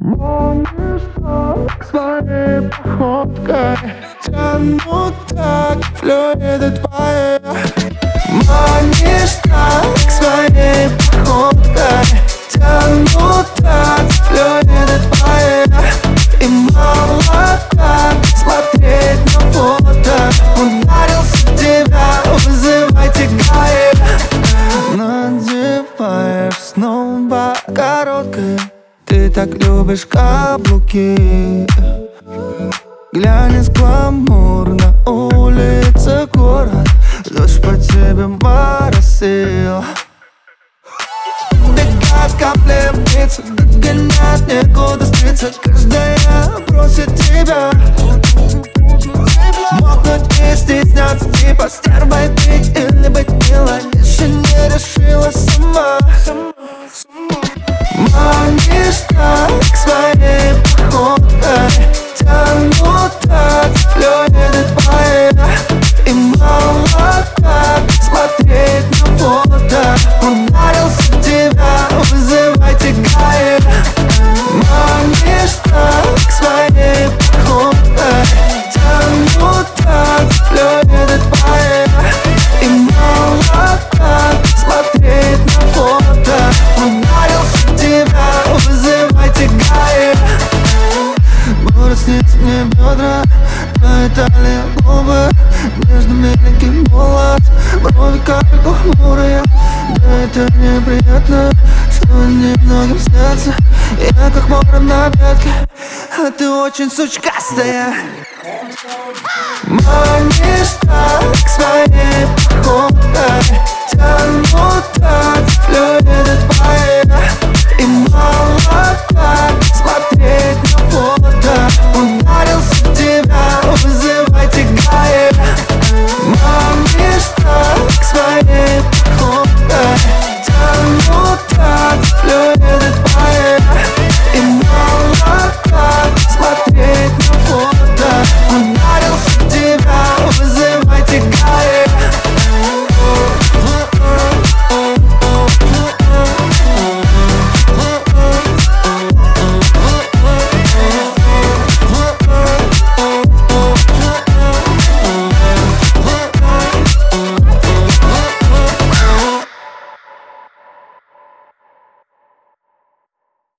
Манишь так своей походкой, тяну так флюиды твои. Манишь так своей походкой, тяну так флюиды твои. И мало так смотреть на фото. Ударился в тебя, вызывайте ГАИ. Надеваешь снова короткое, ты так любишь каблуки. Глянец гламур на улице город, дождь по тебе моросил. Бегают капли вниз, догонять некуда скрыться. Каждая просит тебя мокнуть и стесняться, типа стервой быть или быть милой. Еще не решила сама. Манишь так своей походкой, тяну так флюиды твои. И мало так смотреть на фото. Ударился в тебя, вызывайте ГАИ. Манишь так своей походкой, тяну так флюиды твои. И мало так смотреть на фото. Ударился в тебя, вызывайте ГАИ. Будут сниться мне бедра, твои талия, губы, между миленький булат, брови капельку хмурые. Да это неприятно, что немногим снятся. Я как мором на пятке, а ты очень сучкастая. Манишь так своей походкой, тяну так флюиды твои. И мало так